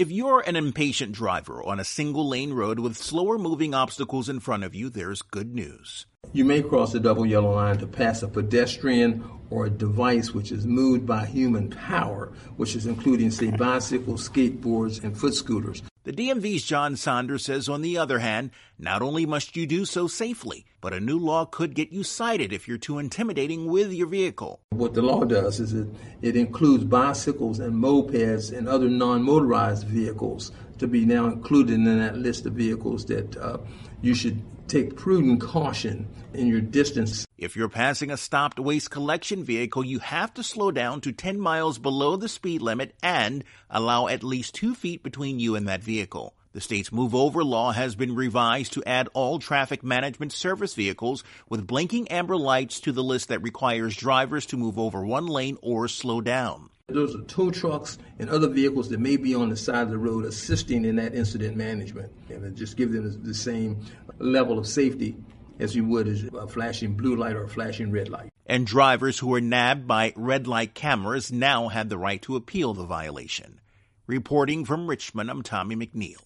If you're an impatient driver on a single-lane road with slower-moving obstacles in front of you, there's good news. You may cross the double yellow line to pass a pedestrian or a device which is moved by human power, which is including, say, bicycles, skateboards, and foot scooters. The DMV's John Saunders says, on the other hand, not only must you do so safely, but a new law could get you cited if you're too intimidating with your vehicle. What the law does is it includes bicycles and mopeds and other non-motorized vehicles to be now included in that list of vehicles that you should take prudent caution in your distance. If you're passing a stopped waste collection vehicle, you have to slow down to 10 miles below the speed limit and allow at least 2 feet between you and that vehicle. The state's Move Over law has been revised to add all traffic management service vehicles with blinking amber lights to the list that requires drivers to move over one lane or slow down. Those are tow trucks and other vehicles that may be on the side of the road assisting in that incident management. And just give them the same level of safety as you would as a flashing blue light or a flashing red light. And drivers who were nabbed by red light cameras now had the right to appeal the violation. Reporting from Richmond, I'm Tommy McNeil.